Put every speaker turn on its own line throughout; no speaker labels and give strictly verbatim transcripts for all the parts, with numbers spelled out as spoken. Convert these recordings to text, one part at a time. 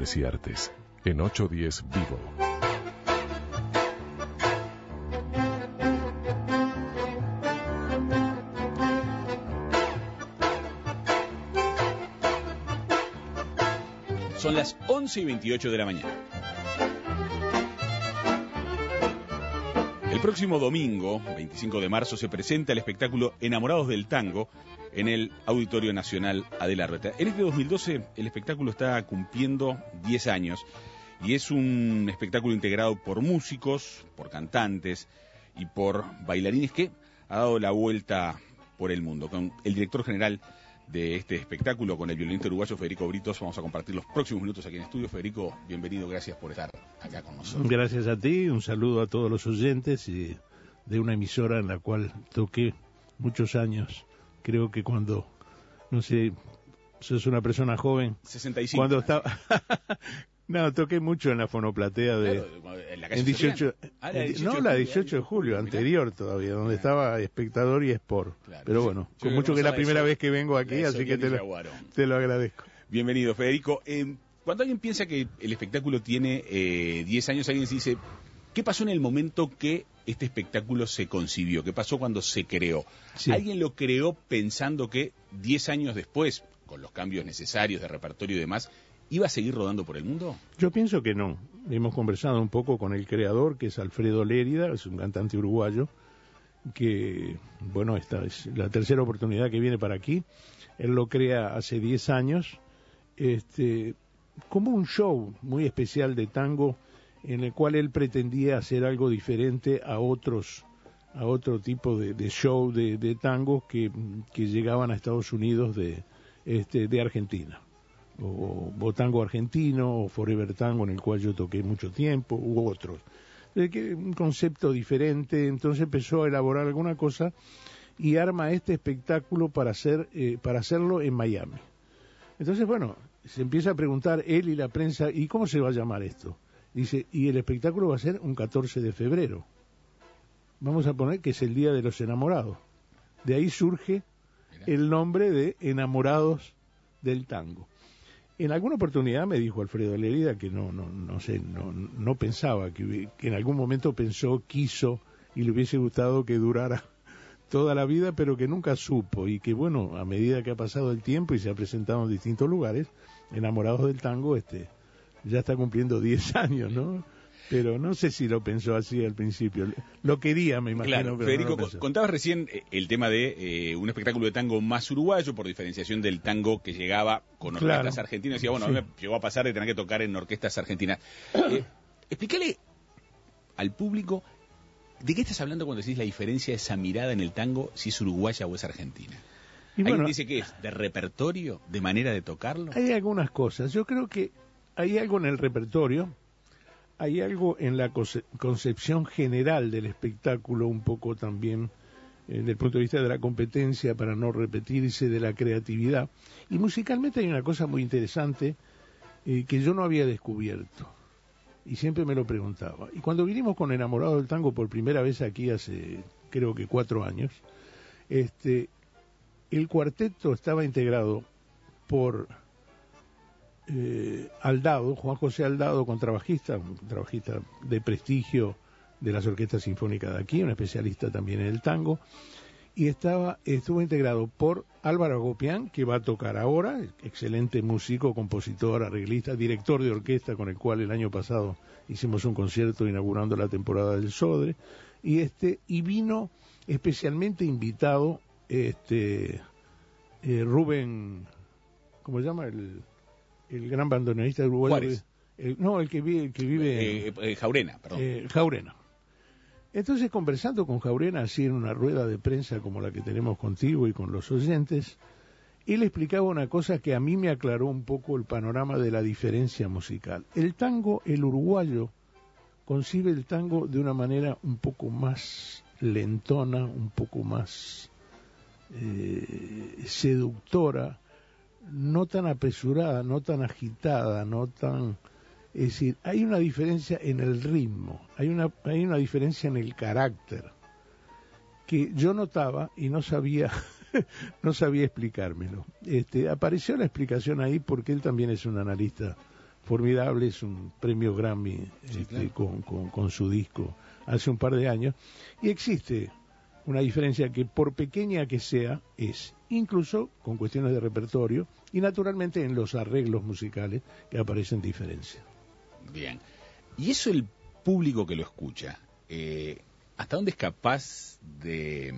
Humanidades y Artes, en ochocientos diez Vivo.
Son las once y veintiocho de la mañana. El próximo domingo, veinticinco de marzo, se presenta el espectáculo Enamorados del Tango en el Auditorio Nacional Adela Arbeta. En este dos mil doce el espectáculo está cumpliendo diez años y es un espectáculo integrado por músicos, por cantantes y por bailarines que ha dado la vuelta por el mundo. Con el director general de este espectáculo, con el violinista uruguayo Federico Britos, vamos a compartir los próximos minutos aquí en estudio. Federico, bienvenido, gracias por estar acá con nosotros.
Gracias a ti, un saludo a todos los oyentes y de una emisora en la cual toqué muchos años. Creo que cuando, no sé, sos una persona joven.
sesenta y cinco.
Cuando estaba... No, toqué mucho en la fonoplatea de...
Claro, en la calle
en dieciocho,
ah, la dieciocho
no, la dieciocho de julio, anterior todavía, donde ah. estaba Espectador y Sport. Claro, pero bueno, yo con mucho que es la primera vez que vengo aquí, así que te lo, te lo agradezco.
Bienvenido, Federico. Eh, cuando alguien piensa que el espectáculo tiene eh, diez años, alguien se dice, ¿qué pasó en el momento que este espectáculo se concibió? ¿Qué pasó cuando se creó? Sí. ¿Alguien lo creó pensando que diez años después, con los cambios necesarios de repertorio y demás, iba a seguir rodando por el mundo?
Yo pienso que no. Hemos conversado un poco con el creador, que es Alfredo Lérida, es un cantante uruguayo, que, bueno, esta es la tercera oportunidad que viene para aquí. Él lo crea hace diez años, este, como un show muy especial de tango, en el cual él pretendía hacer algo diferente a otros, a otro tipo de, de show de, de tango que, que llegaban a Estados Unidos de, este, de Argentina. O, o tango argentino, o Forever Tango, en el cual yo toqué mucho tiempo, u otros. Es que un concepto diferente, entonces empezó a elaborar alguna cosa y arma este espectáculo para hacer eh, para hacerlo en Miami. Entonces, bueno, se empieza a preguntar él y la prensa, ¿y cómo se va a llamar esto? Dice, y el espectáculo va a ser un catorce de febrero. Vamos a poner que es el Día de los Enamorados. De ahí surge el nombre de Enamorados del Tango. En alguna oportunidad me dijo Alfredo Lérida que no, no, no sé, no, no pensaba, que, que en algún momento pensó, quiso y le hubiese gustado que durara toda la vida, pero que nunca supo y que, bueno, a medida que ha pasado el tiempo y se ha presentado en distintos lugares, Enamorados del Tango, este, ya está cumpliendo diez años, ¿no? Pero no sé si lo pensó así al principio. Lo quería, me imagino.
Claro,
pero
Federico,
no lo
contabas recién el tema de eh, un espectáculo de tango más uruguayo, por diferenciación del tango que llegaba con orquestas claro. argentinas. Decía, bueno, sí. a mí me llegó a pasar de tener que tocar en orquestas argentinas. Eh, explícale al público, ¿de qué estás hablando cuando decís la diferencia de esa mirada en el tango, si es uruguaya o es argentina? Y ¿alguien bueno, dice que es de repertorio, de manera de tocarlo?
Hay algunas cosas. Yo creo que hay algo en el repertorio. Hay algo en la conce- concepción general del espectáculo, un poco también eh, desde el punto de vista de la competencia, para no repetirse, de la creatividad. Y musicalmente hay una cosa muy interesante eh, que yo no había descubierto, y siempre me lo preguntaba. Y cuando vinimos con Enamorado del Tango por primera vez aquí hace, creo que cuatro años, este, el cuarteto estaba integrado por... Eh, Aldado, Juan José Aldado, contrabajista, un contrabajista de prestigio de las orquestas sinfónicas de aquí, un especialista también en el tango, y estaba estuvo integrado por Álvaro Agopián, que va a tocar ahora, excelente músico, compositor, arreglista, director de orquesta, con el cual el año pasado hicimos un concierto inaugurando la temporada del Sodre, y este y vino especialmente invitado este eh, Rubén, ¿cómo se llama? el el gran bandoneonista uruguayo, el, no, el que vive, el que vive
eh, eh, Jaurena, perdón.
Eh, Jaurena. Entonces, conversando con Jaurena, así en una rueda de prensa como la que tenemos contigo y con los oyentes, él explicaba una cosa que a mí me aclaró un poco el panorama de la diferencia musical. El tango, el uruguayo, concibe el tango de una manera un poco más lentona, un poco más eh, seductora, no tan apresurada, no tan agitada, no tan... Es decir, hay una diferencia en el ritmo, hay una, hay una diferencia en el carácter, que yo notaba y no sabía, no sabía explicármelo. Este, apareció la explicación ahí porque él también es un analista formidable, es un premio Grammy
Sí,
este,
claro.
con, con, con su disco hace un par de años, y existe una diferencia que por pequeña que sea, es, incluso con cuestiones de repertorio, y naturalmente en los arreglos musicales que aparecen diferencias.
Bien. Y eso el público que lo escucha, eh, ¿hasta dónde es capaz de...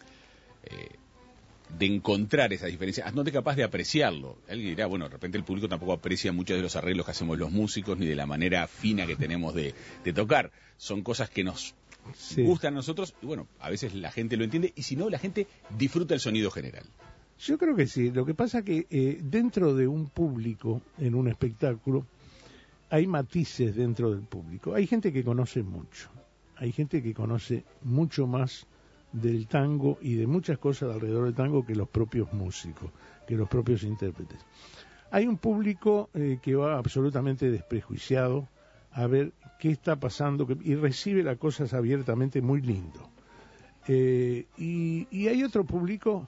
Eh, de encontrar esa diferencia, ¿hasta dónde es capaz de apreciarlo? Alguien dirá, bueno, de repente el público tampoco aprecia muchos de los arreglos que hacemos los músicos, ni de la manera fina que tenemos de, de tocar. Son cosas que nos
Sí.
gustan a nosotros, y bueno, a veces la gente lo entiende, y si no, la gente disfruta el sonido general.
Yo creo que sí. Lo que pasa que eh, dentro de un público, en un espectáculo, hay matices dentro del público. Hay gente que conoce mucho. Hay gente que conoce mucho más del tango y de muchas cosas alrededor del tango que los propios músicos, que los propios intérpretes. Hay un público eh, que va absolutamente desprejuiciado a ver qué está pasando que, y recibe las cosas abiertamente muy lindo. Eh, y, y hay otro público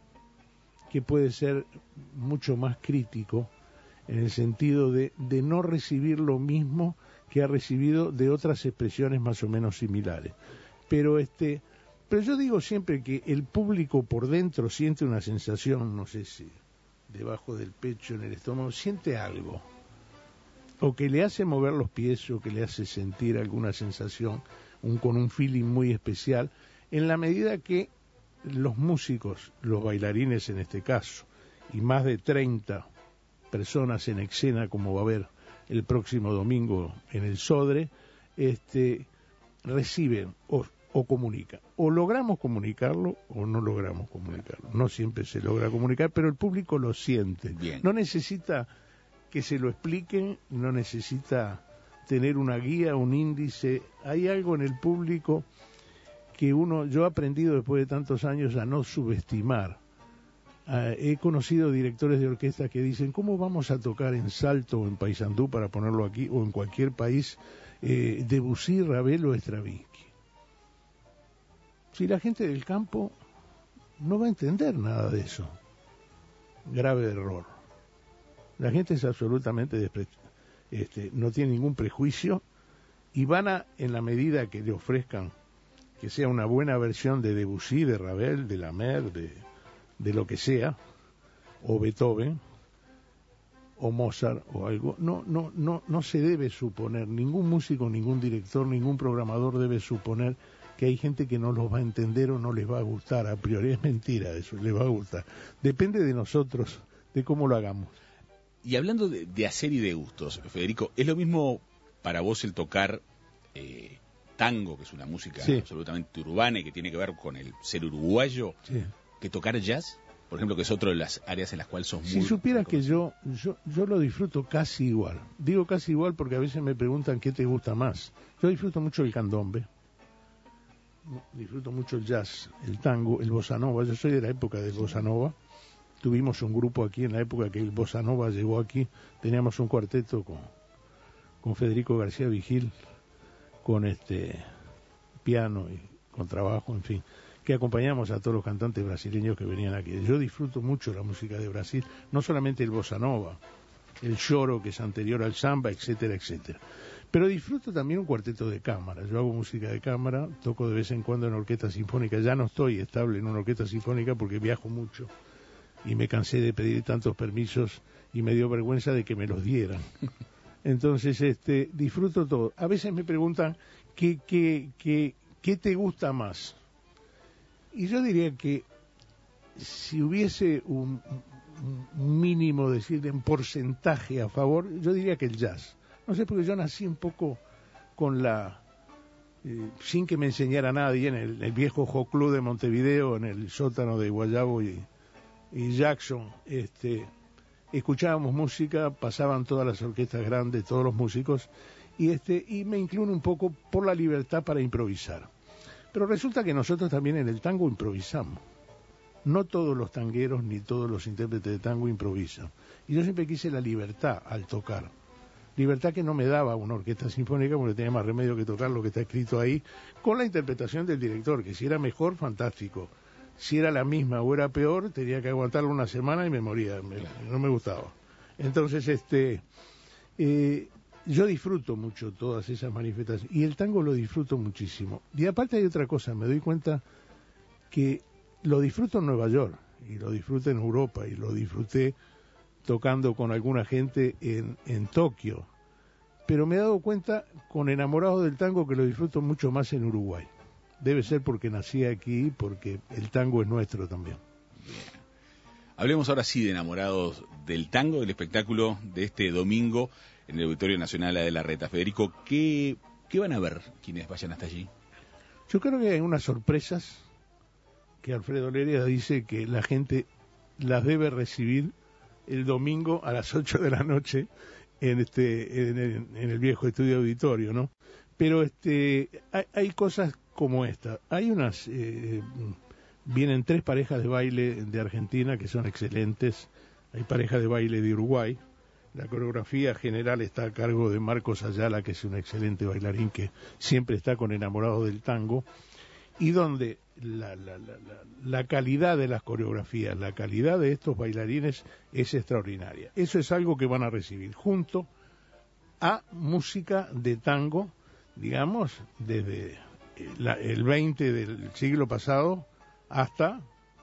que puede ser mucho más crítico en el sentido de, de no recibir lo mismo que ha recibido de otras expresiones más o menos similares. Pero este, pero yo digo siempre que el público por dentro siente una sensación, no sé si debajo del pecho, en el estómago, siente algo, o que le hace mover los pies, o que le hace sentir alguna sensación, un, con un feeling muy especial, en la medida que los músicos, los bailarines en este caso, y más de treinta personas en escena, como va a haber el próximo domingo en el Sodre, este, reciben o, o comunican. O logramos comunicarlo o no logramos comunicarlo. No siempre se logra comunicar, pero el público lo siente.
Bien.
No necesita que se lo expliquen, no necesita tener una guía, un índice. Hay algo en el público que uno, yo he aprendido después de tantos años a no subestimar. Uh, he conocido directores de orquesta que dicen, ¿cómo vamos a tocar en Salto o en Paysandú, para ponerlo aquí, o en cualquier país, eh, Debussy, Ravel o Stravinsky? Si la gente del campo no va a entender nada de eso. Grave error. La gente es absolutamente despre- este, no tiene ningún prejuicio, y van a, en la medida que le ofrezcan que sea una buena versión de Debussy, de Ravel, de Lamer, de, de lo que sea, o Beethoven, o Mozart, o algo, no, no, no, no se debe suponer, ningún músico, ningún director, ningún programador debe suponer que hay gente que no los va a entender o no les va a gustar. A priori es mentira eso, les va a gustar. Depende de nosotros, de cómo lo hagamos.
Y hablando de, de hacer y de gustos, Federico, ¿es lo mismo para vos el tocar eh, tango, que es una música
sí.
absolutamente urbana y que tiene que ver con el ser uruguayo,
Sí.
que tocar jazz? Por ejemplo, que es otra de las áreas en las cuales sos muy...
Si supieras que
reconocido.
yo, yo yo lo disfruto casi igual. Digo casi igual porque a veces me preguntan qué te gusta más. Yo disfruto mucho el candombe, disfruto mucho el jazz, el tango, el bossa nova. Yo soy de la época del bossa nova. Tuvimos un grupo aquí en la época que el bossa nova llegó aquí. Teníamos un cuarteto con, con Federico García Vigil, con este piano y con trabajo, en fin, que acompañamos a todos los cantantes brasileños que venían aquí. Yo disfruto mucho la música de Brasil, no solamente el bossa nova, el choro, que es anterior al samba, etcétera, etcétera. Pero disfruto también un cuarteto de cámara. Yo hago música de cámara, toco de vez en cuando en orquesta sinfónica. Ya no estoy estable en una orquesta sinfónica porque viajo mucho y me cansé de pedir tantos permisos y me dio vergüenza de que me los dieran. Entonces, este, disfruto todo. A veces me preguntan qué, qué, qué, qué te gusta más. Y yo diría que si hubiese un, un mínimo, decir, en porcentaje a favor, yo diría que el jazz. No sé, porque yo nací un poco con la... Eh, sin que me enseñara nadie, en el, el viejo Hot Club de Montevideo, en el sótano de Guayabo y, y Jackson, este, escuchábamos música, pasaban todas las orquestas grandes, todos los músicos, y, este, y me inclino un poco por la libertad para improvisar. Pero resulta que nosotros también en el tango improvisamos. No todos los tangueros ni todos los intérpretes de tango improvisan. Y yo siempre quise la libertad al tocar. Libertad que no me daba una orquesta sinfónica porque tenía más remedio que tocar lo que está escrito ahí, con la interpretación del director, que si era mejor, fantástico. Si era la misma o era peor, tenía que aguantarlo una semana y me moría. Me, no me gustaba. Entonces, este... Eh, yo disfruto mucho todas esas manifestaciones y el tango lo disfruto muchísimo. Y aparte hay otra cosa, me doy cuenta que lo disfruto en Nueva York y lo disfruto en Europa y lo disfruté tocando con alguna gente en, en Tokio, pero me he dado cuenta con Enamorados del Tango que lo disfruto mucho más en Uruguay. Debe ser porque nací aquí, porque el tango es nuestro también.
Bien. Hablemos ahora sí de Enamorados del Tango, del espectáculo de este domingo en el Auditorio Nacional de la Reta. Federico, ¿qué, qué van a ver quienes vayan hasta allí?
Yo creo que hay unas sorpresas que Alfredo Lérida dice que la gente las debe recibir el domingo a las ocho de la noche en este en el, en el viejo estudio auditorio, ¿no? Pero este hay, hay cosas como esta. Hay unas eh, vienen tres parejas de baile de Argentina que son excelentes. Hay parejas de baile de Uruguay. La coreografía general está a cargo de Marcos Ayala, que es un excelente bailarín que siempre está con Enamorados del Tango, y donde la, la, la, la calidad de las coreografías, la calidad de estos bailarines es extraordinaria. Eso es algo que van a recibir junto a música de tango, digamos, desde la, el veinte del siglo pasado hasta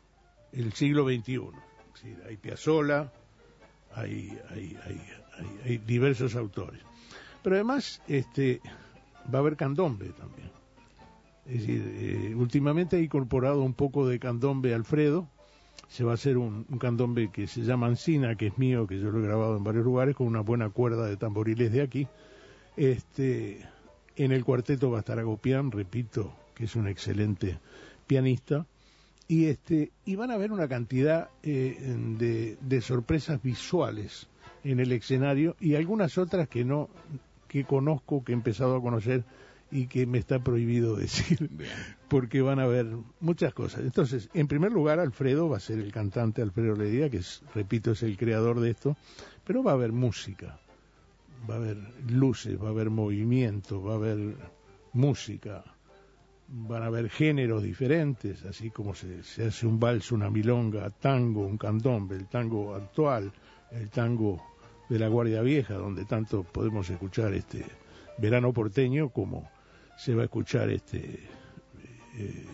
el siglo veintiuno. Es decir, hay Piazzolla, hay, hay, hay, hay, hay diversos autores. Pero además este, va a haber candombe también. Es decir, eh, últimamente ha incorporado un poco de candombe Alfredo. Se va a hacer un, un candombe que se llama Ancina, que es mío, que yo lo he grabado en varios lugares, con una buena cuerda de tamboriles de aquí. Este, en el cuarteto va a estar Agopián, repito, que es un excelente pianista. Y, este, y van a haber una cantidad eh, de, de sorpresas visuales en el escenario y algunas otras que no, que conozco, que he empezado a conocer y que me está prohibido decir, bien, porque van a haber muchas cosas. Entonces, en primer lugar, Alfredo va a ser el cantante, Alfredo Lérida, que es, repito, es el creador de esto, pero va a haber música, va a haber luces, va a haber movimiento, va a haber música, van a haber géneros diferentes, así como se, se hace un vals, una milonga, tango, un candombe, el tango actual, el tango de la Guardia Vieja, donde tanto podemos escuchar este verano porteño, como se va a escuchar este eh,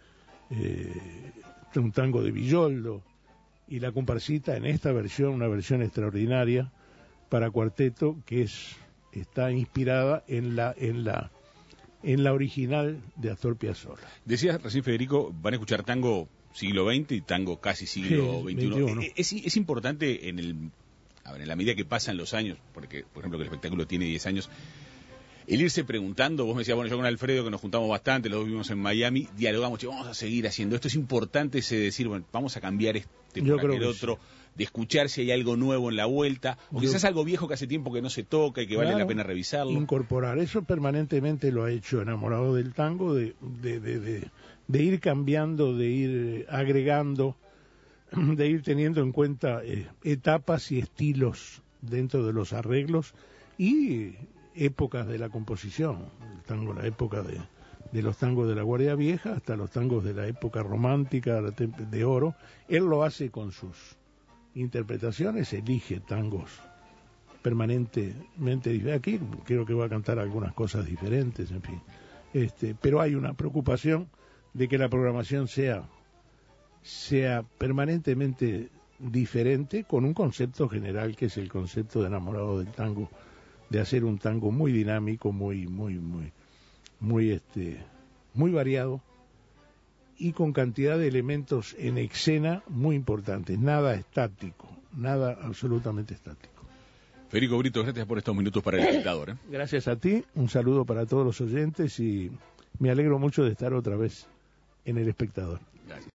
eh, un tango de Villoldo, y la comparsita en esta versión, una versión extraordinaria para cuarteto, que es está inspirada en la en la en la original de Astor Piazzolla.
Decías recién, Federico, van a escuchar tango siglo veinte y tango casi siglo
sí,
veintiuno.
veintiuno.
Es, es importante en el a ver, en la medida que pasan los años, porque por ejemplo que el espectáculo tiene diez años, el irse preguntando. Vos me decías, bueno, yo con Alfredo, que nos juntamos bastante, los dos vivimos en Miami, dialogamos, che, vamos a seguir haciendo esto. Es importante ese decir, bueno, vamos a cambiar este
yo
por
creo
aquel otro, sí, de escuchar si hay algo nuevo en la vuelta, o
yo,
quizás algo viejo que hace tiempo que no se toca y que claro, vale la pena revisarlo.
Incorporar, eso permanentemente lo ha hecho Enamorado del Tango, de, de, de, de, de ir cambiando, de ir agregando, de ir teniendo en cuenta eh, etapas y estilos dentro de los arreglos y épocas de la composición. El tango, la época de, de los tangos de la Guardia Vieja hasta los tangos de la época romántica, de oro. Él lo hace con sus interpretaciones, elige tangos permanentemente diferentes. Aquí creo que va a cantar algunas cosas diferentes, en fin. Este, pero hay una preocupación de que la programación sea, sea permanentemente diferente, con un concepto general que es el concepto de Enamorado del Tango, de hacer un tango muy dinámico, muy, muy, muy, muy, este, muy variado y con cantidad de elementos en escena muy importantes, nada estático, nada absolutamente estático.
Federico Brito, gracias por estos minutos para el espectador. ¿eh?
Gracias a ti, un saludo para todos los oyentes y me alegro mucho de estar otra vez en el espectador.
Gracias.